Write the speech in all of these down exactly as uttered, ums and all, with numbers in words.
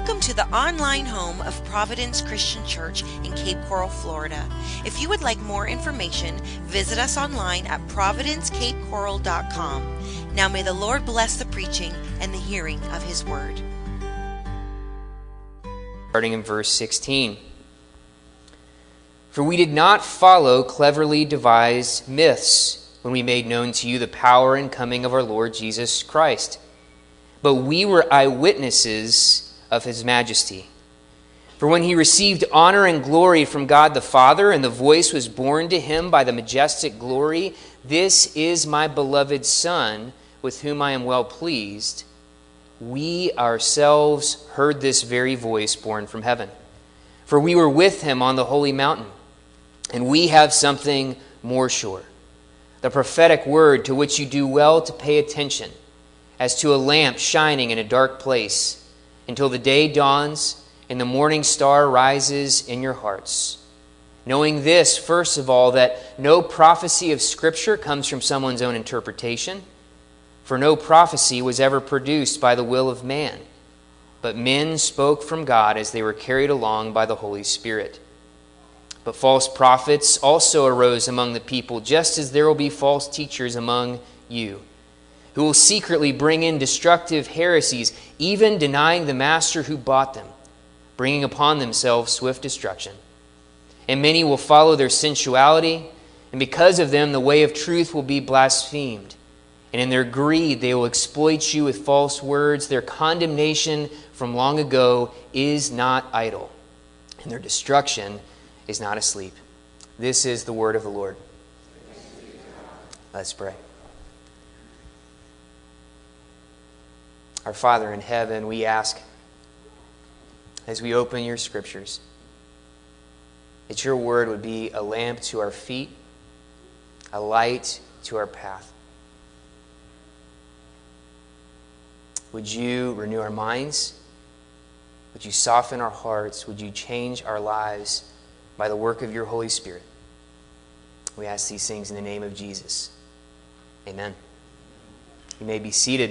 Welcome to the online home of Providence Christian Church in Cape Coral, Florida. If you would like more information, visit us online at providence cape coral dot com. Now may the Lord bless the preaching and the hearing of His word. Starting in verse sixteen. For we did not follow cleverly devised myths when we made known to you the power and coming of our Lord Jesus Christ, but we were eyewitnesses of His majesty. For when He received honor and glory from God the Father, and the voice was borne to Him by the majestic glory, "This is my beloved Son, with whom I am well pleased," we ourselves heard this very voice borne from heaven. For we were with Him on the holy mountain, and we have something more sure, the prophetic word, to which you do well to pay attention, as to a lamp shining in a dark place, until the day dawns and the morning star rises in your hearts. Knowing this, first of all, that no prophecy of Scripture comes from someone's own interpretation, for no prophecy was ever produced by the will of man, but men spoke from God as they were carried along by the Holy Spirit. But false prophets also arose among the people, just as there will be false teachers among you, who will secretly bring in destructive heresies, even denying the master who bought them, bringing upon themselves swift destruction. And many will follow their sensuality, and because of them the way of truth will be blasphemed. And in their greed they will exploit you with false words. Their condemnation from long ago is not idle, and their destruction is not asleep. This is the word of the Lord. Let's pray. Our Father in heaven, we ask, as we open your Scriptures, that your word would be a lamp to our feet, a light to our path. Would you renew our minds? Would you soften our hearts? Would you change our lives by the work of your Holy Spirit? We ask these things in the name of Jesus. Amen. You may be seated.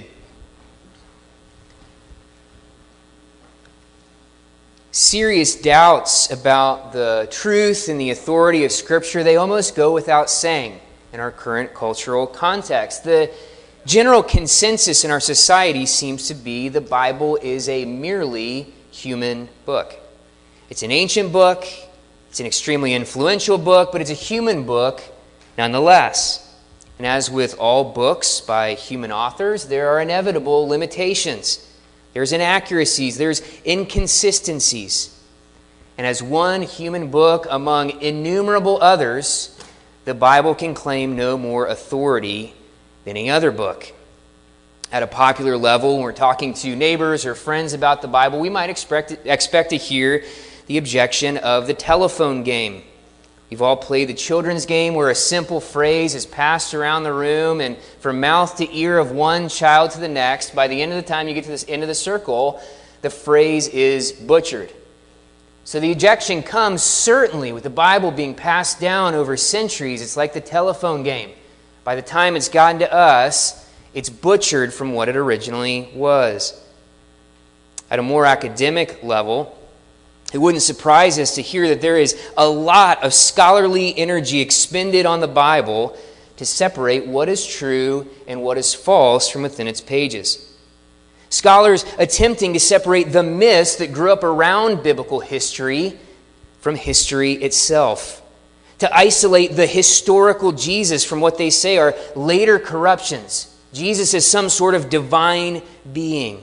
Serious doubts about the truth and the authority of Scripture, they almost go without saying in our current cultural context. The general consensus in our society seems to be the Bible is a merely human book. It's an ancient book, it's an extremely influential book, but it's a human book nonetheless. And as with all books by human authors, there are inevitable limitations. There's inaccuracies, there's inconsistencies. And as one human book among innumerable others, the Bible can claim no more authority than any other book. At a popular level, when we're talking to neighbors or friends about the Bible, we might expect, expect to hear the objection of the telephone game. We've all played the children's game where a simple phrase is passed around the room, and from mouth to ear of one child to the next, by the end of the time you get to this end of the circle, the phrase is butchered. So the objection comes certainly with the Bible being passed down over centuries. It's like the telephone game. By the time it's gotten to us, it's butchered from what it originally was. At a more academic level, it wouldn't surprise us to hear that there is a lot of scholarly energy expended on the Bible to separate what is true and what is false from within its pages. Scholars attempting to separate the myths that grew up around biblical history from history itself. To isolate the historical Jesus from what they say are later corruptions. Jesus is some sort of divine being.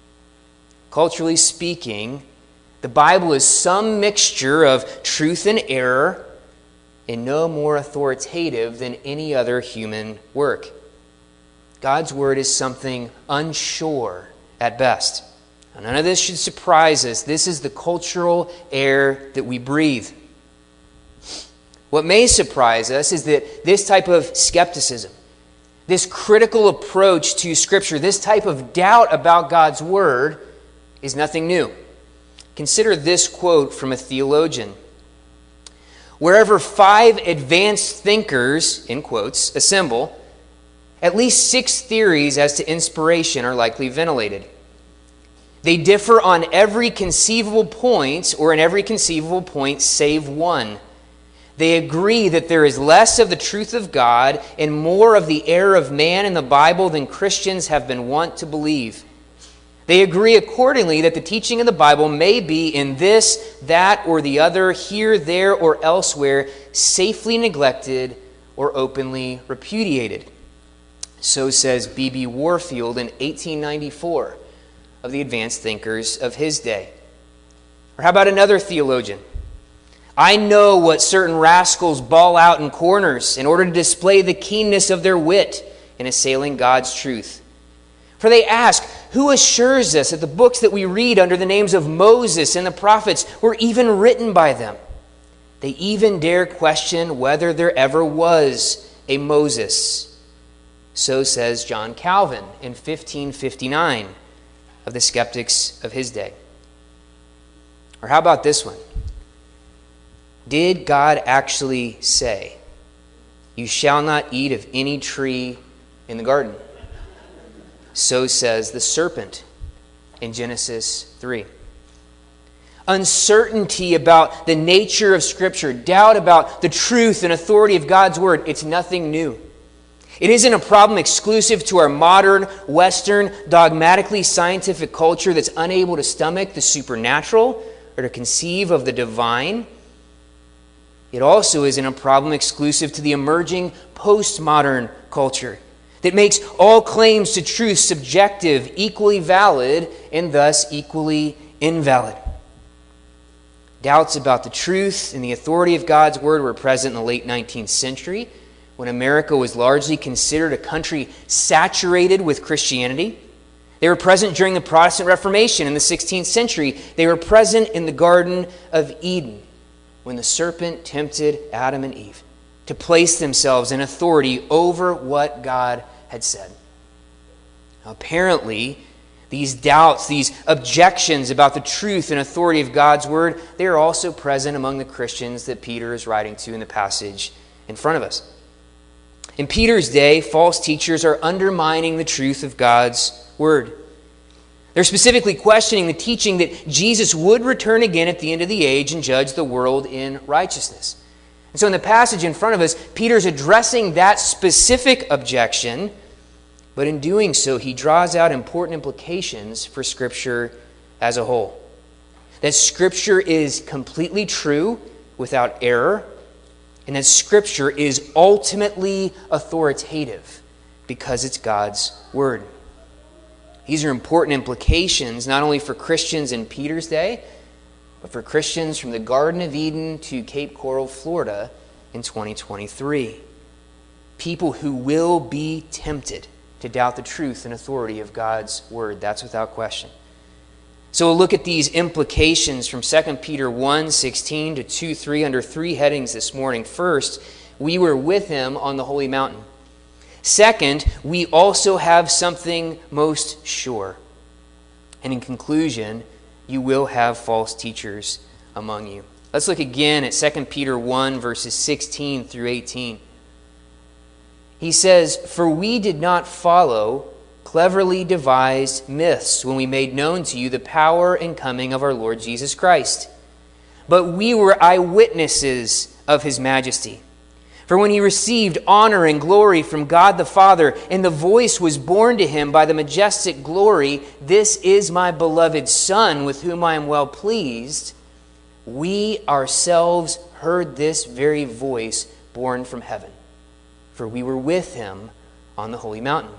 Culturally speaking, the Bible is some mixture of truth and error, and no more authoritative than any other human work. God's Word is something unsure at best. Now, none of this should surprise us. This is the cultural air that we breathe. What may surprise us is that this type of skepticism, this critical approach to Scripture, this type of doubt about God's Word is nothing new. Consider this quote from a theologian. Wherever five advanced thinkers, in quotes, assemble, at least six theories as to inspiration are likely ventilated. They differ on every conceivable point, or in every conceivable point save one. They agree that there is less of the truth of God and more of the error of man in the Bible than Christians have been wont to believe. They agree accordingly that the teaching of the Bible may be in this, that, or the other, here, there, or elsewhere, safely neglected or openly repudiated. So says B B Warfield in eighteen ninety-four of the advanced thinkers of his day. Or how about another theologian? I know what certain rascals bawl out in corners in order to display the keenness of their wit in assailing God's truth. For they ask, who assures us that the books that we read under the names of Moses and the prophets were even written by them? They even dare question whether there ever was a Moses. So says John Calvin in fifteen fifty-nine of the skeptics of his day. Or how about this one? Did God actually say, you shall not eat of any tree in the garden? So says the serpent in Genesis three. Uncertainty about the nature of Scripture, doubt about the truth and authority of God's Word, it's nothing new. It isn't a problem exclusive to our modern, Western, dogmatically scientific culture that's unable to stomach the supernatural or to conceive of the divine. It also isn't a problem exclusive to the emerging postmodern culture that makes all claims to truth subjective, equally valid, and thus equally invalid. Doubts about the truth and the authority of God's Word were present in the late nineteenth century, when America was largely considered a country saturated with Christianity. They were present during the Protestant Reformation in the sixteenth century. They were present in the Garden of Eden, when the serpent tempted Adam and Eve to place themselves in authority over what God had said. Now, apparently, these doubts, these objections about the truth and authority of God's Word, they are also present among the Christians that Peter is writing to in the passage in front of us. In Peter's day, false teachers are undermining the truth of God's Word. They're specifically questioning the teaching that Jesus would return again at the end of the age and judge the world in righteousness. And so in the passage in front of us, Peter's addressing that specific objection, but in doing so, he draws out important implications for Scripture as a whole. That Scripture is completely true without error, and that Scripture is ultimately authoritative because it's God's Word. These are important implications not only for Christians in Peter's day, but for Christians from the Garden of Eden to Cape Coral, Florida in twenty twenty-three. People who will be tempted to doubt the truth and authority of God's Word. That's without question. So we'll look at these implications from Second Peter one sixteen to two three under three headings this morning. First, we were with him on the holy mountain. Second, we also have something most sure. And in conclusion, you will have false teachers among you. Let's look again at Second Peter one, verses sixteen through eighteen. He says, "For we did not follow cleverly devised myths when we made known to you the power and coming of our Lord Jesus Christ. But we were eyewitnesses of his majesty. For when he received honor and glory from God the Father, and the voice was borne to him by the majestic glory, 'This is my beloved Son, with whom I am well pleased,' we ourselves heard this very voice borne from heaven. For we were with him on the holy mountain."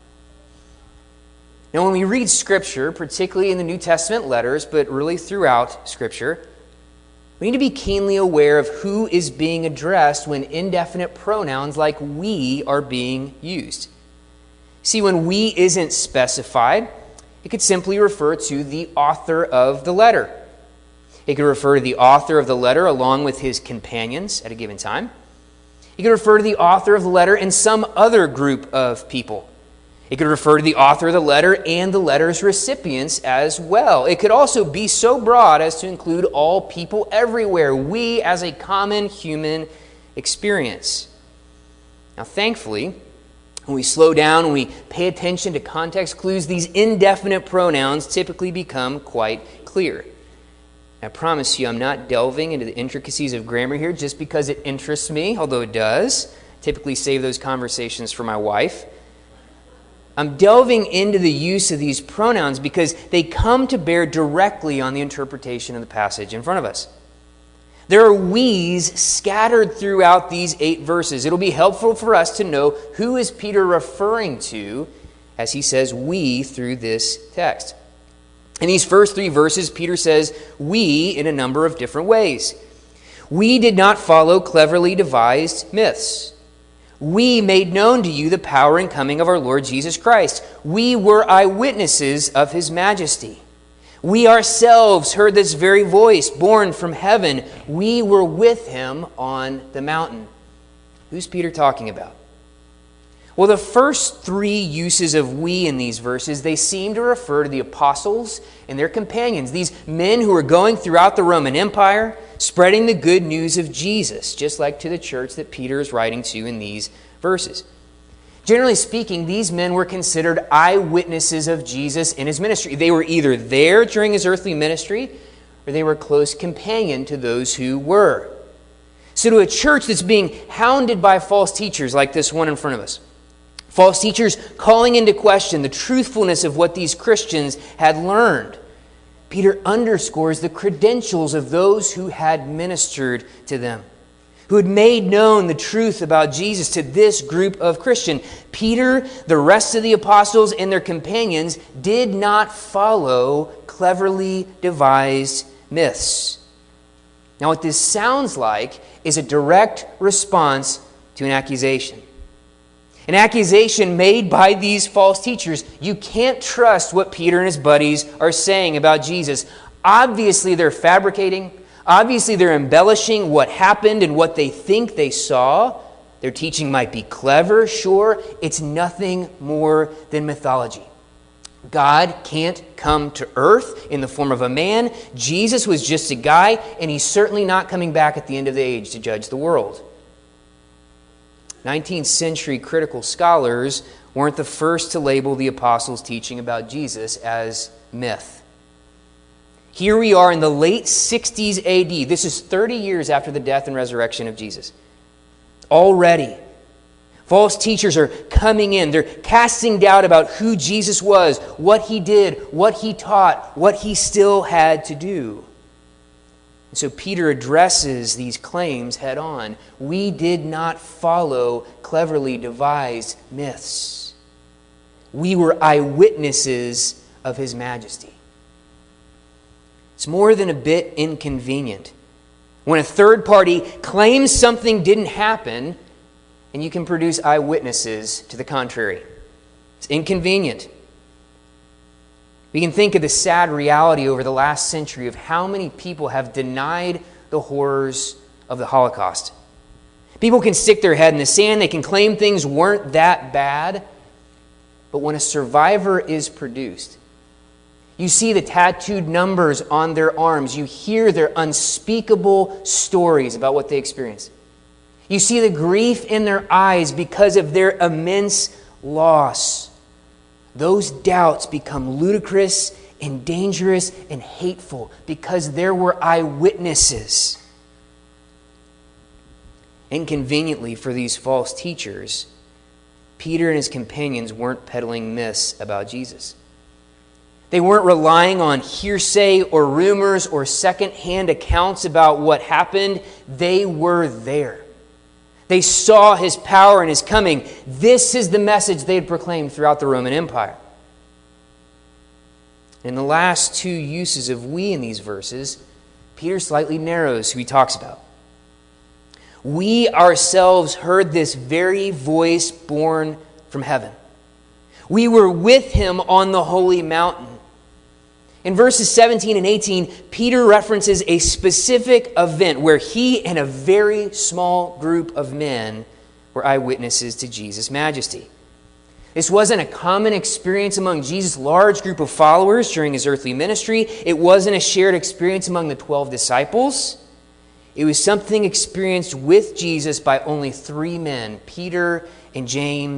Now, when we read Scripture, particularly in the New Testament letters, but really throughout Scripture, we need to be keenly aware of who is being addressed when indefinite pronouns like we are being used. See, when we isn't specified, it could simply refer to the author of the letter. It could refer to the author of the letter along with his companions at a given time. It could refer to the author of the letter and some other group of people. It could refer to the author of the letter and the letter's recipients as well. It could also be so broad as to include all people everywhere, we as a common human experience. Now, thankfully, When we slow down, when we pay attention to context clues, these indefinite pronouns typically become quite clear. I promise you, I'm not delving into the intricacies of grammar here just because it interests me, although it does. I typically save those conversations for my wife. I'm delving into the use of these pronouns because they come to bear directly on the interpretation of the passage in front of us. There are we's scattered throughout these eight verses. It'll be helpful for us to know who is Peter referring to as he says we through this text. In these first three verses, Peter says we in a number of different ways. We did not follow cleverly devised myths. We made known to you the power and coming of our Lord Jesus Christ. We were eyewitnesses of his majesty. We ourselves heard this very voice born from heaven. We were with him on the mountain. Who's Peter talking about? Well, the first three uses of we in these verses, they seem to refer to the apostles and their companions, these men who were going throughout the Roman Empire, spreading the good news of Jesus, just like to the church that Peter is writing to in these verses. Generally speaking, these men were considered eyewitnesses of Jesus in his ministry. They were either there during his earthly ministry, or they were close companion to those who were. So to a church that's being hounded by false teachers like this one in front of us, false teachers calling into question the truthfulness of what these Christians had learned, Peter underscores the credentials of those who had ministered to them, who had made known the truth about Jesus to this group of Christians. Peter, the rest of the apostles, and their companions did not follow cleverly devised myths. Now, what this sounds like is a direct response to an accusation. An accusation made by these false teachers. You can't trust what Peter and his buddies are saying about Jesus. Obviously, they're fabricating. Obviously, they're embellishing what happened and what they think they saw. Their teaching might be clever, sure. It's nothing more than mythology. God can't come to earth in the form of a man. Jesus was just a guy, and he's certainly not coming back at the end of the age to judge the world. nineteenth century critical scholars weren't the first to label the apostles' teaching about Jesus as myth. Here we are in the late sixties A D. This is thirty years after the death and resurrection of Jesus. Already, false teachers are coming in. They're casting doubt about who Jesus was, what he did, what he taught, what he still had to do. And so Peter addresses these claims head on. We did not follow cleverly devised myths. We were eyewitnesses of his majesty. It's more than a bit inconvenient when a third party claims something didn't happen and you can produce eyewitnesses to the contrary. It's inconvenient. We can think of the sad reality over the last century of how many people have denied the horrors of the Holocaust. People can stick their head in the sand, they can claim things weren't that bad, but when a survivor is produced, you see the tattooed numbers on their arms, you hear their unspeakable stories about what they experienced. You see the grief in their eyes because of their immense loss. Those doubts become ludicrous and dangerous and hateful because there were eyewitnesses. Inconveniently for these false teachers, Peter and his companions weren't peddling myths about Jesus. They weren't relying on hearsay or rumors or second-hand accounts about what happened. They were there. They saw his power and his coming. This is the message they had proclaimed throughout the Roman Empire. In the last two uses of we in these verses, Peter slightly narrows who he talks about. We ourselves heard this very voice born from heaven. We were with him on the holy mountain. In verses seventeen and eighteen, Peter references a specific event where he and a very small group of men were eyewitnesses to Jesus' majesty. This wasn't a common experience among Jesus' large group of followers during his earthly ministry. It wasn't a shared experience among the twelve disciples. It was something experienced with Jesus by only three men, Peter and James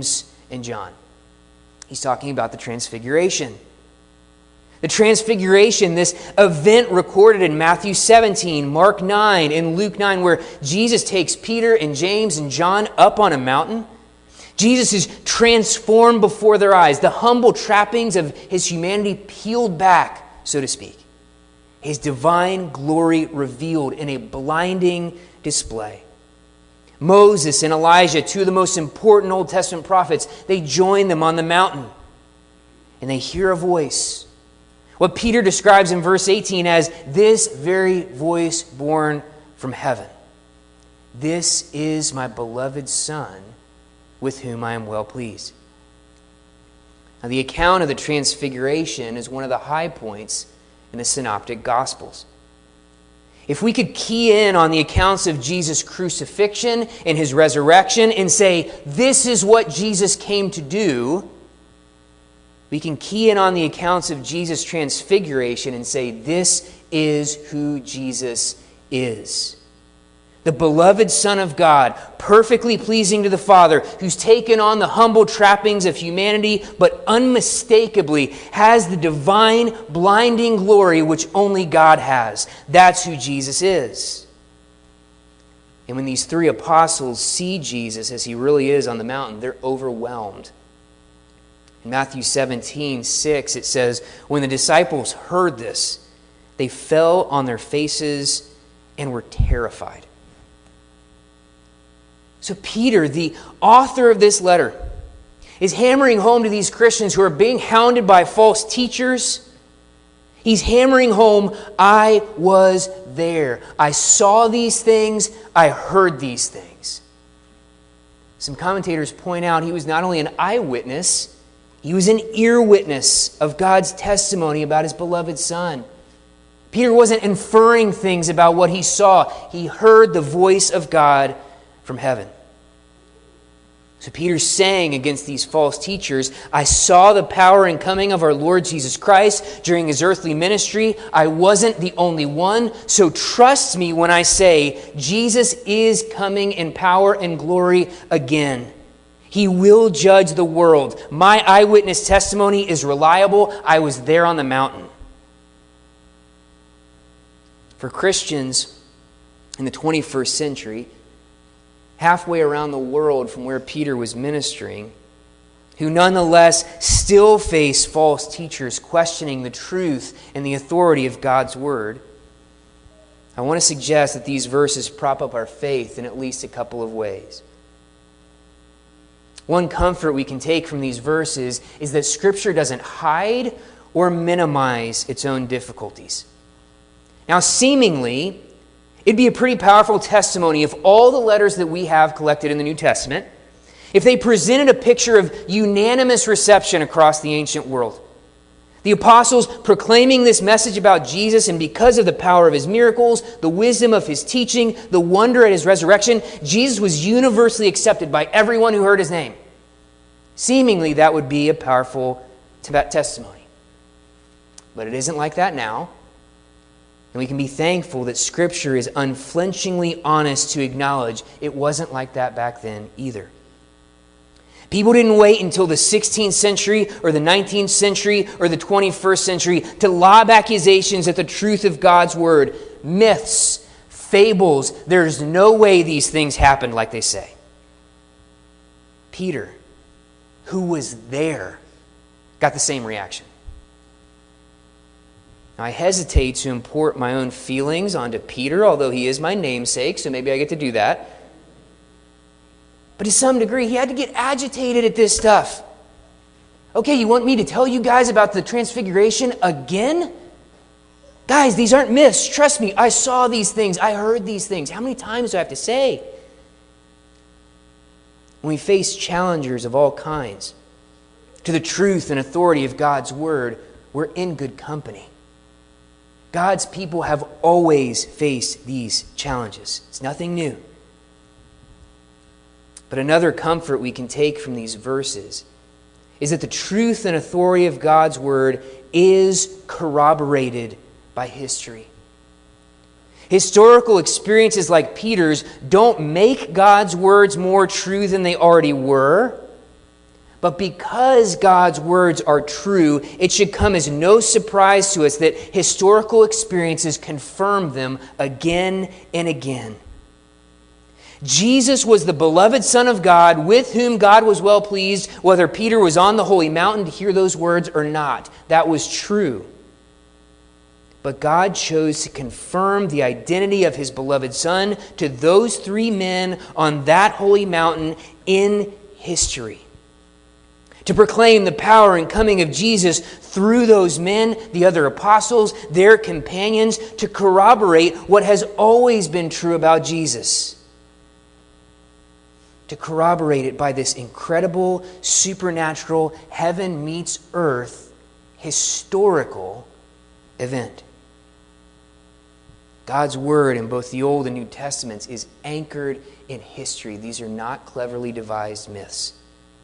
and John. He's talking about the Transfiguration. The Transfiguration, this event recorded in Matthew seventeen, Mark nine, and Luke nine, where Jesus takes Peter and James and John up on a mountain. Jesus is transformed before their eyes. The humble trappings of his humanity peeled back, so to speak. His divine glory revealed in a blinding display. Moses and Elijah, two of the most important Old Testament prophets, they join them on the mountain. And they hear a voice. What Peter describes in verse eighteen as this very voice born from heaven. This is my beloved Son, with whom I am well pleased. Now, the account of the Transfiguration is one of the high points in the Synoptic Gospels. If we could key in on the accounts of Jesus' crucifixion and his resurrection and say, this is what Jesus came to do, we can key in on the accounts of Jesus' transfiguration and say, this is who Jesus is. The beloved Son of God, perfectly pleasing to the Father, who's taken on the humble trappings of humanity, but unmistakably has the divine, blinding glory which only God has. That's who Jesus is. And when these three apostles see Jesus as he really is on the mountain, they're overwhelmed. In Matthew seventeen, six, it says, when the disciples heard this, they fell on their faces and were terrified. So Peter, the author of this letter, is hammering home to these Christians who are being hounded by false teachers. He's hammering home, I was there. I saw these things. I heard these things. Some commentators point out he was not only an eyewitness, he was an ear witness of God's testimony about his beloved Son. Peter wasn't inferring things about what he saw. He heard the voice of God from heaven. So Peter's saying against these false teachers, I saw the power and coming of our Lord Jesus Christ during his earthly ministry. I wasn't the only one, so trust me when I say Jesus is coming in power and glory again. He will judge the world. My eyewitness testimony is reliable. I was there on the mountain. For Christians in the twenty-first century, halfway around the world from where Peter was ministering, who nonetheless still face false teachers questioning the truth and the authority of God's Word, I want to suggest that these verses prop up our faith in at least a couple of ways. One comfort we can take from these verses is that Scripture doesn't hide or minimize its own difficulties. Now, seemingly, it'd be a pretty powerful testimony if all the letters that we have collected in the New Testament, if they presented a picture of unanimous reception across the ancient world. The apostles proclaiming this message about Jesus, and because of the power of his miracles, the wisdom of his teaching, the wonder at his resurrection, Jesus was universally accepted by everyone who heard his name. Seemingly, that would be a powerful testimony. But it isn't like that now. And we can be thankful that Scripture is unflinchingly honest to acknowledge it wasn't like that back then either. People didn't wait until the sixteenth century or the nineteenth century or the twenty-first century to lob accusations at the truth of God's Word. Myths, fables, there's no way these things happened like they say. Peter, who was there, got the same reaction. Now, I hesitate to import my own feelings onto Peter, although he is my namesake, so maybe I get to do that. But to some degree, he had to get agitated at this stuff. Okay, you want me to tell you guys about the Transfiguration again? Guys, these aren't myths. Trust me, I saw these things. I heard these things. How many times do I have to say? When we face challengers of all kinds to the truth and authority of God's Word, we're in good company. God's people have always faced these challenges. It's nothing new. But another comfort we can take from these verses is that the truth and authority of God's Word is corroborated by history. Historical experiences like Peter's don't make God's words more true than they already were, But because God's words are true, it should come as no surprise to us that historical experiences confirm them again and again. Jesus was the beloved Son of God, with whom God was well pleased, whether Peter was on the holy mountain to hear those words or not. That was true. But God chose to confirm the identity of his beloved Son to those three men on that holy mountain in history. To proclaim the power and coming of Jesus through those men, the other apostles, their companions, to corroborate what has always been true about Jesus. To corroborate it by this incredible, supernatural, heaven meets earth, historical event. God's word in both the Old and New Testaments is anchored in history. These are not cleverly devised myths.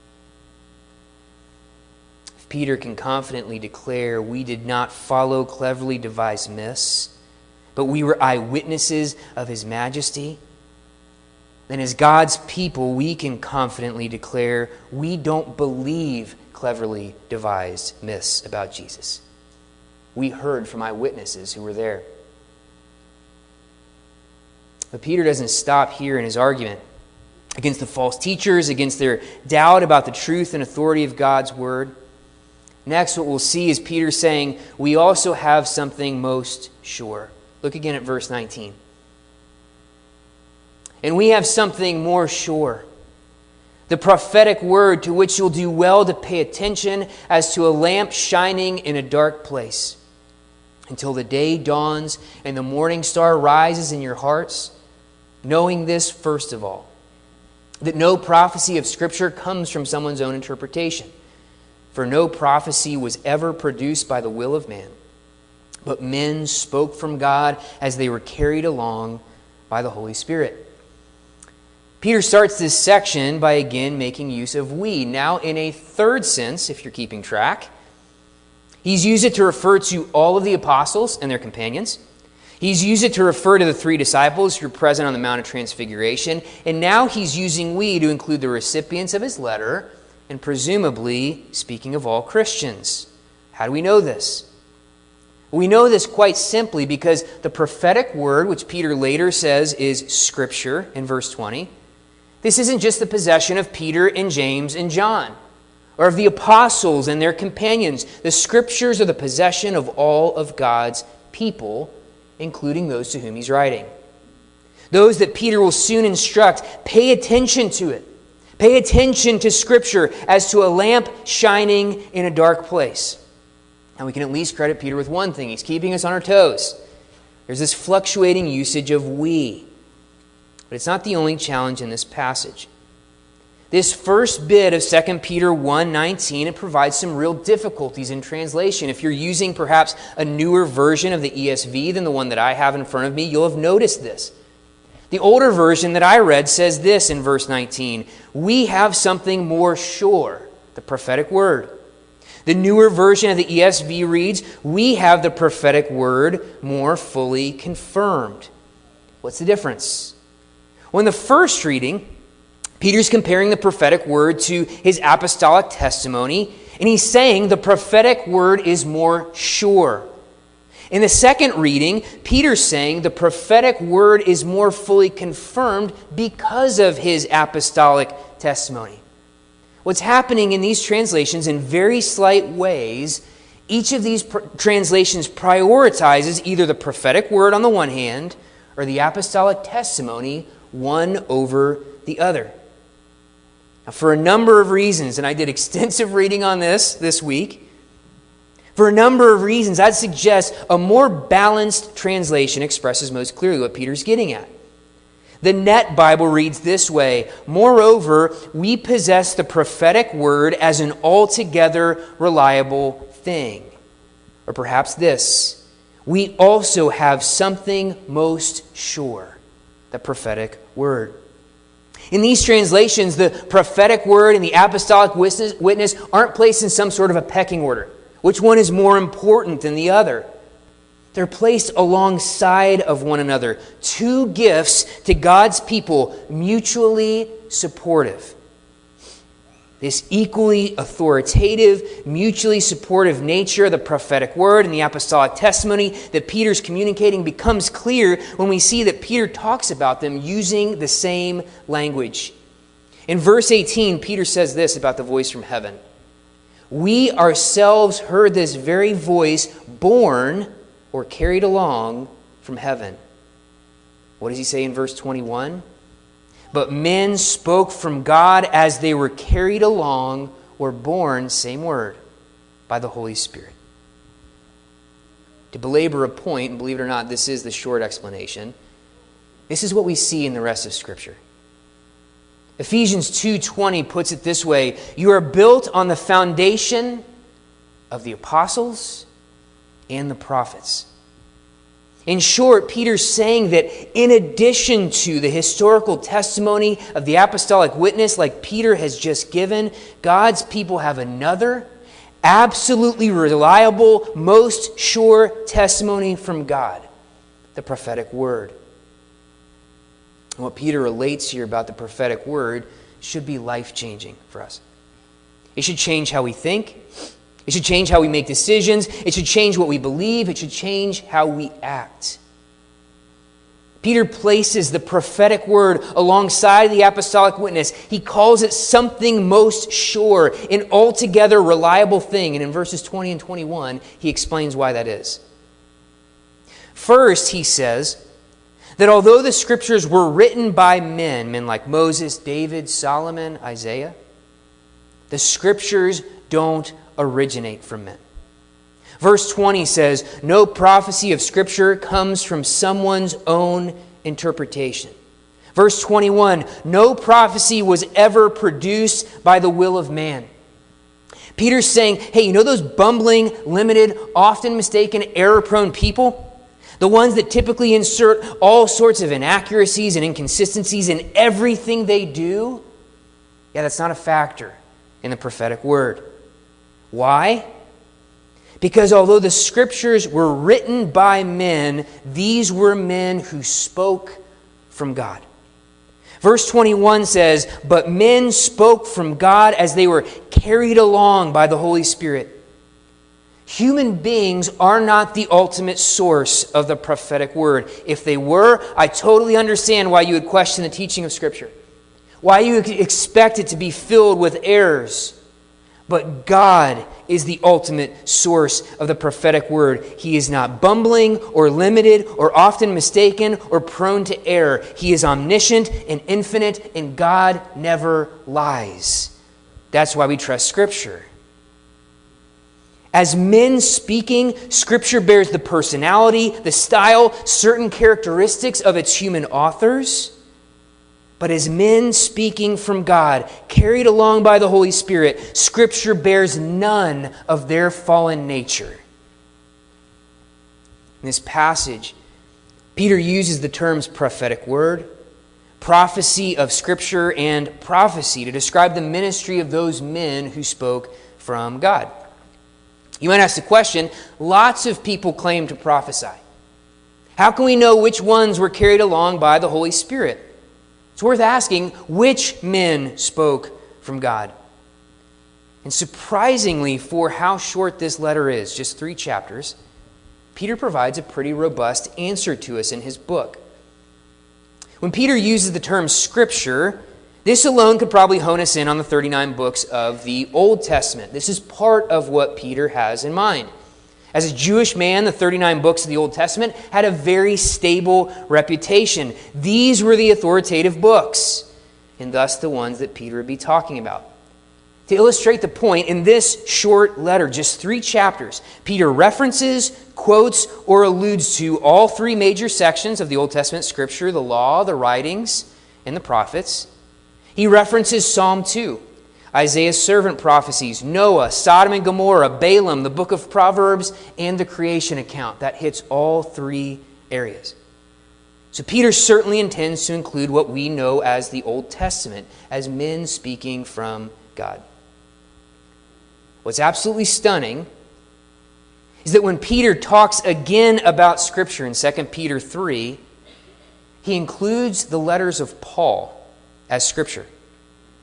If Peter can confidently declare, we did not follow cleverly devised myths, but we were eyewitnesses of his majesty, then as God's people, we can confidently declare, we don't believe cleverly devised myths about Jesus. We heard from eyewitnesses who were there. But Peter doesn't stop here in his argument against the false teachers, against their doubt about the truth and authority of God's word. Next, what we'll see is Peter saying, we also have something most sure. Look again at verse nineteen. And we have something more sure. The prophetic word to which you'll do well to pay attention as to a lamp shining in a dark place, until the day dawns and the morning star rises in your hearts, knowing this first of all, that no prophecy of Scripture comes from someone's own interpretation. For no prophecy was ever produced by the will of man, but men spoke from God as they were carried along by the Holy Spirit. Peter starts this section by again making use of we, now in a third sense, if you're keeping track. He's used it to refer to all of the apostles and their companions. He's used it to refer to the three disciples who were present on the Mount of Transfiguration. And now he's using we to include the recipients of his letter, and presumably speaking of all Christians. How do we know this? We know this quite simply because the prophetic word, which Peter later says is Scripture in verse twenty, this isn't just the possession of Peter and James and John, or of the apostles and their companions. The Scriptures are the possession of all of God's people, including those to whom he's writing. Those that Peter will soon instruct, pay attention to it. Pay attention to Scripture as to a lamp shining in a dark place. And we can at least credit Peter with one thing. He's keeping us on our toes. There's this fluctuating usage of we. But it's not the only challenge in this passage. This first bit of Second Peter one nineteen, it provides some real difficulties in translation. If you're using perhaps a newer version of the E S V than the one that I have in front of me, you'll have noticed this. The older version that I read says this in verse nineteen, we have something more sure, the prophetic word. The newer version of the E S V reads, we have the prophetic word more fully confirmed. What's the difference? Well, in the first reading, Peter's comparing the prophetic word to his apostolic testimony, and he's saying the prophetic word is more sure. In the second reading, Peter's saying the prophetic word is more fully confirmed because of his apostolic testimony. What's happening in these translations in very slight ways, each of these pr- translations prioritizes either the prophetic word on the one hand or the apostolic testimony one over the other. Now, for a number of reasons, and I did extensive reading on this this week, for a number of reasons, I'd suggest a more balanced translation expresses most clearly what Peter's getting at. The Net Bible reads this way, moreover, we possess the prophetic word as an altogether reliable thing. Or perhaps this, we also have something most sure, the prophetic word. In these translations, the prophetic word and the apostolic witness aren't placed in some sort of a pecking order. Which one is more important than the other? They're placed alongside of one another. Two gifts to God's people, mutually supportive. This equally authoritative, mutually supportive nature of the prophetic word and the apostolic testimony that Peter's communicating becomes clear when we see that Peter talks about them using the same language. In verse eighteen, Peter says this about the voice from heaven. We ourselves heard this very voice borne or carried along from heaven. What does he say in verse twenty-one? But men spoke from God as they were carried along or borne, same word, by the Holy Spirit. To belabor a point, and believe it or not, this is the short explanation, this is what we see in the rest of Scripture. Ephesians two twenty puts it this way, you are built on the foundation of the apostles and the prophets. In short, Peter's saying that in addition to the historical testimony of the apostolic witness like Peter has just given, God's people have another absolutely reliable, most sure testimony from God, the prophetic word. And what Peter relates here about the prophetic word should be life-changing for us. It should change how we think. It should change how we make decisions. It should change what we believe. It should change how we act. Peter places the prophetic word alongside the apostolic witness. He calls it something most sure, an altogether reliable thing. And in verses twenty and twenty-one, he explains why that is. First, he says that although the Scriptures were written by men, men like Moses, David, Solomon, Isaiah, the Scriptures don't originate from men. Verse twenty says, no prophecy of Scripture comes from someone's own interpretation. Verse twenty-one, no prophecy was ever produced by the will of man. Peter's saying, hey, you know those bumbling, limited, often mistaken, error-prone people? The ones that typically insert all sorts of inaccuracies and inconsistencies in everything they do? Yeah, that's not a factor in the prophetic word. Why? Because although the Scriptures were written by men, these were men who spoke from God. Verse twenty-one says, but men spoke from God as they were carried along by the Holy Spirit. Human beings are not the ultimate source of the prophetic word. If they were, I totally understand why you would question the teaching of Scripture, why you would expect it to be filled with errors. But God is the ultimate source of the prophetic word. He is not bumbling or limited or often mistaken or prone to error. He is omniscient and infinite, and God never lies. That's why we trust Scripture. As men speaking, Scripture bears the personality, the style, certain characteristics of its human authors. But as men speaking from God, carried along by the Holy Spirit, Scripture bears none of their fallen nature. In this passage, Peter uses the terms prophetic word, prophecy of Scripture, and prophecy to describe the ministry of those men who spoke from God. You might ask the question, lots of people claim to prophesy. How can we know which ones were carried along by the Holy Spirit? It's worth asking which men spoke from God. And surprisingly, for how short this letter is, just three chapters, Peter provides a pretty robust answer to us in his book. When Peter uses the term Scripture, this alone could probably hone us in on the thirty-nine books of the Old Testament. This is part of what Peter has in mind. As a Jewish man, the thirty-nine books of the Old Testament had a very stable reputation. These were the authoritative books, and thus the ones that Peter would be talking about. To illustrate the point, in this short letter, just three chapters, Peter references, quotes, or alludes to all three major sections of the Old Testament Scripture, the law, the writings, and the prophets. He references Psalm two, Isaiah's servant prophecies, Noah, Sodom and Gomorrah, Balaam, the book of Proverbs, and the creation account. That hits all three areas. So Peter certainly intends to include what we know as the Old Testament, as men speaking from God. What's absolutely stunning is that when Peter talks again about Scripture in Second Peter three, he includes the letters of Paul as Scripture.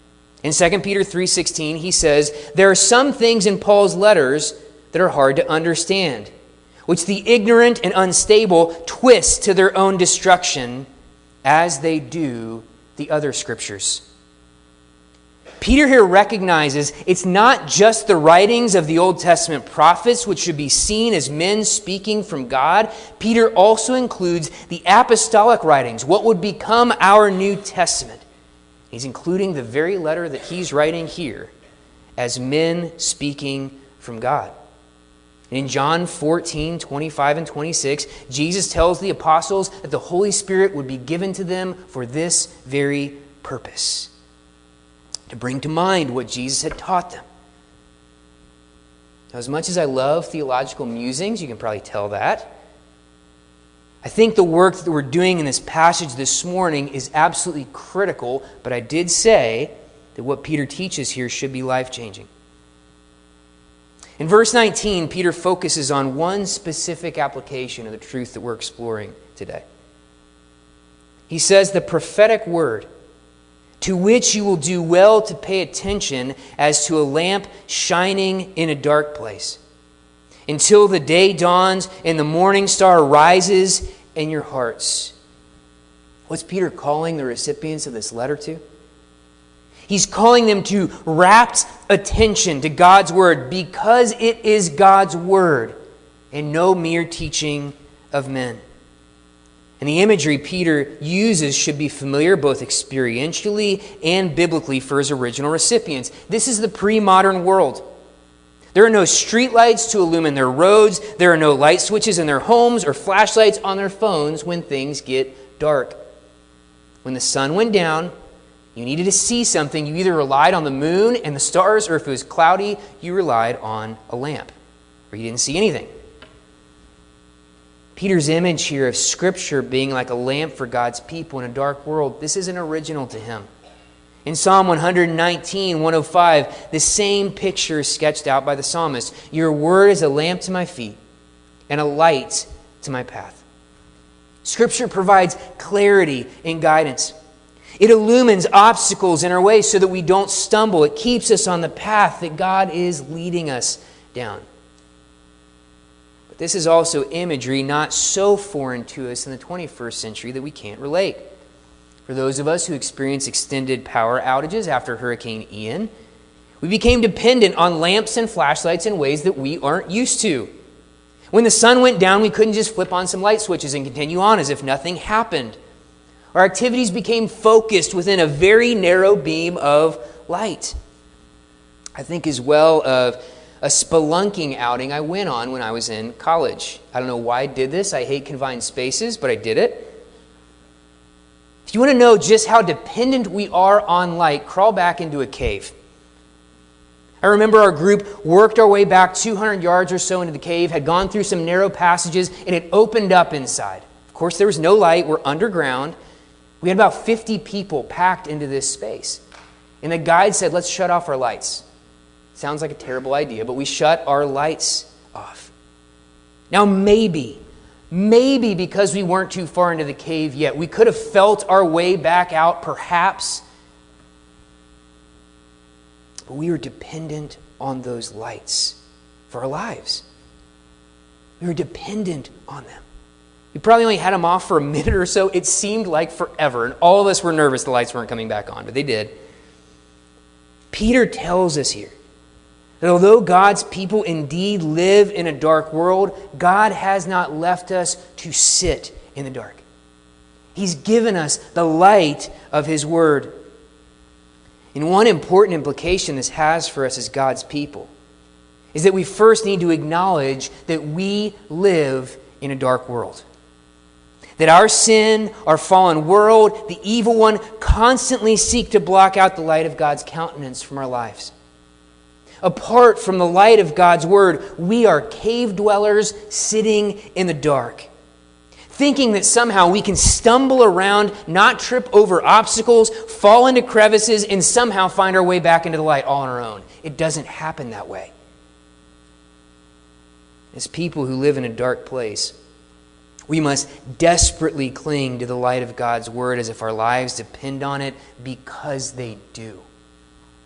In Second Peter three sixteen, he says, "There are some things in Paul's letters that are hard to understand, which the ignorant and unstable twist to their own destruction, as they do the other scriptures." Peter here recognizes it's not just the writings of the Old Testament prophets which should be seen as men speaking from God. Peter also includes the apostolic writings, what would become our New Testament. He's including the very letter that he's writing here as men speaking from God. In John fourteen, twenty-five and twenty-six, Jesus tells the apostles that the Holy Spirit would be given to them for this very purpose, to bring to mind what Jesus had taught them. Now, as much as I love theological musings, you can probably tell that, I think the work that we're doing in this passage this morning is absolutely critical, but I did say that what Peter teaches here should be life-changing. In verse nineteen, Peter focuses on one specific application of the truth that we're exploring today. He says, "The prophetic word, to which you will do well to pay attention as to a lamp shining in a dark place, until the day dawns and the morning star rises in your hearts." What's Peter calling the recipients of this letter to? He's calling them to rapt attention to God's word, because it is God's word and no mere teaching of men. And the imagery Peter uses should be familiar both experientially and biblically for his original recipients. This is the pre-modern world. There are no streetlights to illumine their roads. There are no light switches in their homes or flashlights on their phones when things get dark. When the sun went down, you needed to see something. You either relied on the moon and the stars, or if it was cloudy, you relied on a lamp, or you didn't see anything. Peter's image here of Scripture being like a lamp for God's people in a dark world, this isn't original to him. In Psalm one nineteen, one oh five, the same picture is sketched out by the psalmist. "Your word is a lamp to my feet and a light to my path." Scripture provides clarity and guidance. It illumines obstacles in our way so that we don't stumble. It keeps us on the path that God is leading us down. But this is also imagery not so foreign to us in the twenty-first century that we can't relate. For those of us who experienced extended power outages after Hurricane Ian, we became dependent on lamps and flashlights in ways that we aren't used to. When the sun went down, we couldn't just flip on some light switches and continue on as if nothing happened. Our activities became focused within a very narrow beam of light. I think as well of a spelunking outing I went on when I was in college. I don't know why I did this. I hate confined spaces, but I did it. If you want to know just how dependent we are on light, crawl back into a cave. I remember our group worked our way back two hundred yards or so into the cave, had gone through some narrow passages, and it opened up inside. Of course, there was no light. We're underground. We had about fifty people packed into this space. And the guide said, "Let's shut off our lights." Sounds like a terrible idea, but we shut our lights off. Now maybe, maybe because we weren't too far into the cave yet, we could have felt our way back out, perhaps. But we were dependent on those lights for our lives. We were dependent on them. We probably only had them off for a minute or so. It seemed like forever, and all of us were nervous the lights weren't coming back on, but they did. Peter tells us here that although God's people indeed live in a dark world, God has not left us to sit in the dark. He's given us the light of His Word. And one important implication this has for us as God's people is that we first need to acknowledge that we live in a dark world. That our sin, our fallen world, the evil one constantly seek to block out the light of God's countenance from our lives. Apart from the light of God's Word, we are cave dwellers sitting in the dark, thinking that somehow we can stumble around, not trip over obstacles, fall into crevices, and somehow find our way back into the light all on our own. It doesn't happen that way. As people who live in a dark place, we must desperately cling to the light of God's Word as if our lives depend on it, because they do.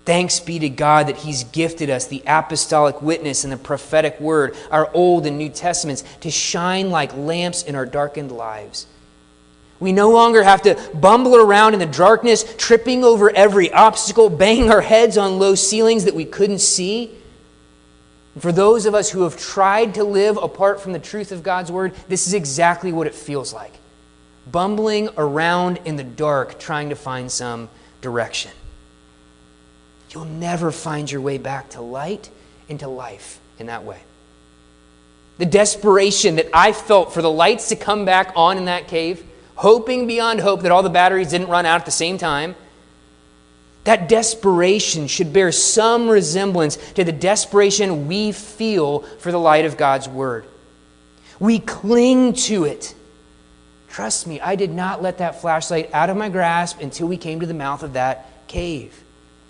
Thanks be to God that He's gifted us the apostolic witness and the prophetic word, our Old and New Testaments, to shine like lamps in our darkened lives. We no longer have to bumble around in the darkness, tripping over every obstacle, banging our heads on low ceilings that we couldn't see. And for those of us who have tried to live apart from the truth of God's word, this is exactly what it feels like. Bumbling around in the dark, trying to find some direction. You'll never find your way back to light and to life in that way. The desperation that I felt for the lights to come back on in that cave, hoping beyond hope that all the batteries didn't run out at the same time, that desperation should bear some resemblance to the desperation we feel for the light of God's word. We cling to it. Trust me, I did not let that flashlight out of my grasp until we came to the mouth of that cave.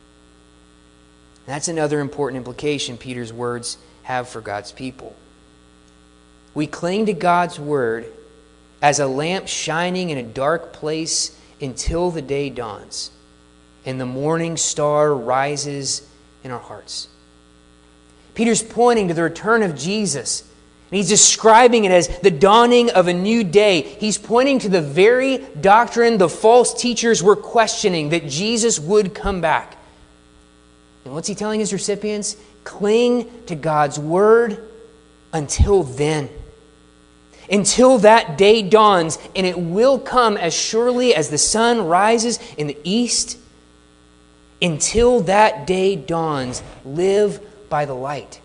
That's another important implication Peter's words have for God's people. We cling to God's word as a lamp shining in a dark place until the day dawns and the morning star rises in our hearts. Peter's pointing to the return of Jesus, and he's describing it as the dawning of a new day. He's pointing to the very doctrine the false teachers were questioning, that Jesus would come back. And what's he telling his recipients? Cling to God's word until then. Until that day dawns, and it will come as surely as the sun rises in the east. Until that day dawns, live by the light.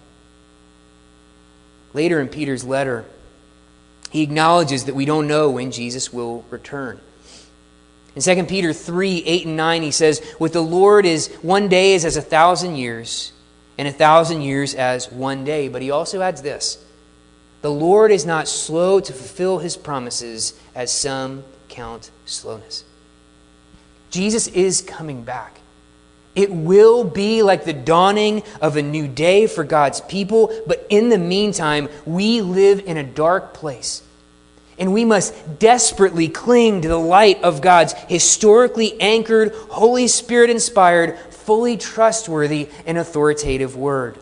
Later in Peter's letter, he acknowledges that we don't know when Jesus will return. In Second Peter three, eight and nine, he says, with the Lord is one day is as a thousand years, and a thousand years as one day. But he also adds this, the Lord is not slow to fulfill His promises, as some count slowness. Jesus is coming back. It will be like the dawning of a new day for God's people, but in the meantime, we live in a dark place. And we must desperately cling to the light of God's historically anchored, Holy Spirit-inspired, fully trustworthy, and authoritative word.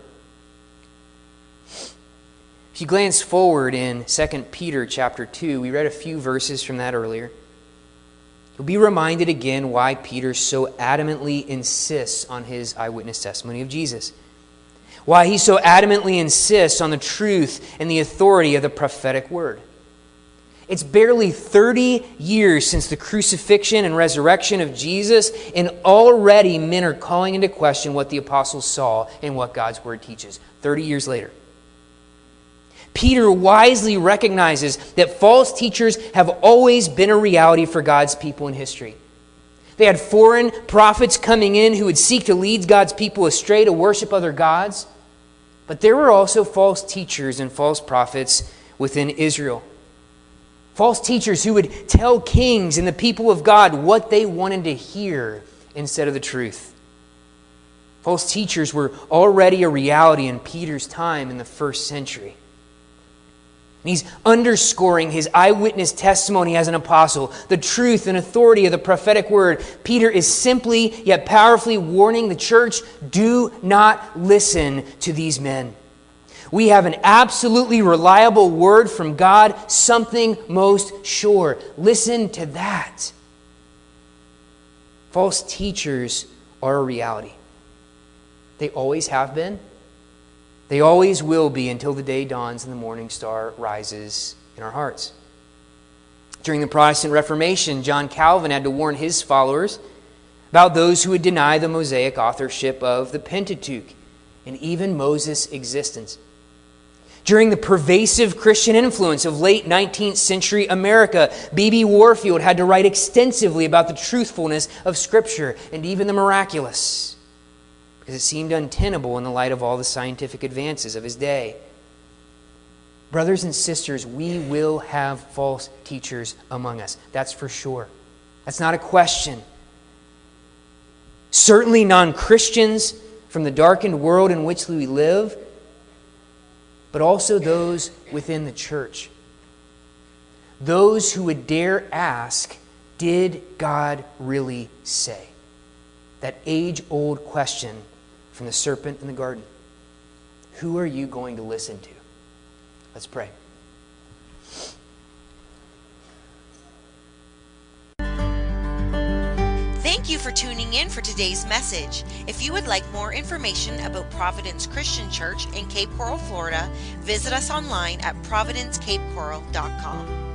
If you glance forward in Second Peter chapter two, we read a few verses from that earlier. You'll be reminded again why Peter so adamantly insists on his eyewitness testimony of Jesus. Why he so adamantly insists on the truth and the authority of the prophetic word. It's barely thirty years since the crucifixion and resurrection of Jesus, and already men are calling into question what the apostles saw and what God's word teaches. thirty years later. Peter wisely recognizes that false teachers have always been a reality for God's people in history. They had foreign prophets coming in who would seek to lead God's people astray to worship other gods. But there were also false teachers and false prophets within Israel. False teachers who would tell kings and the people of God what they wanted to hear instead of the truth. False teachers were already a reality in Peter's time in the first century. And he's underscoring his eyewitness testimony as an apostle, the truth and authority of the prophetic word. Peter is simply yet powerfully warning the church, do not listen to these men. We have an absolutely reliable word from God, something most sure. Listen to that. False teachers are a reality. They always have been. They always will be until the day dawns and the morning star rises in our hearts. During the Protestant Reformation, John Calvin had to warn his followers about those who would deny the Mosaic authorship of the Pentateuch and even Moses' existence. During the pervasive Christian influence of late nineteenth century America, B B Warfield had to write extensively about the truthfulness of Scripture and even the miraculous, because it seemed untenable in the light of all the scientific advances of his day. Brothers and sisters, we will have false teachers among us. That's for sure. That's not a question. Certainly non-Christians from the darkened world in which we live, but also those within the church. Those who would dare ask, did God really say? that age-old question from the serpent in the garden. Who are you going to listen to? Let's pray. Thank you for tuning in for today's message. If you would like more information about Providence Christian Church in Cape Coral, Florida, visit us online at providence cape coral dot com.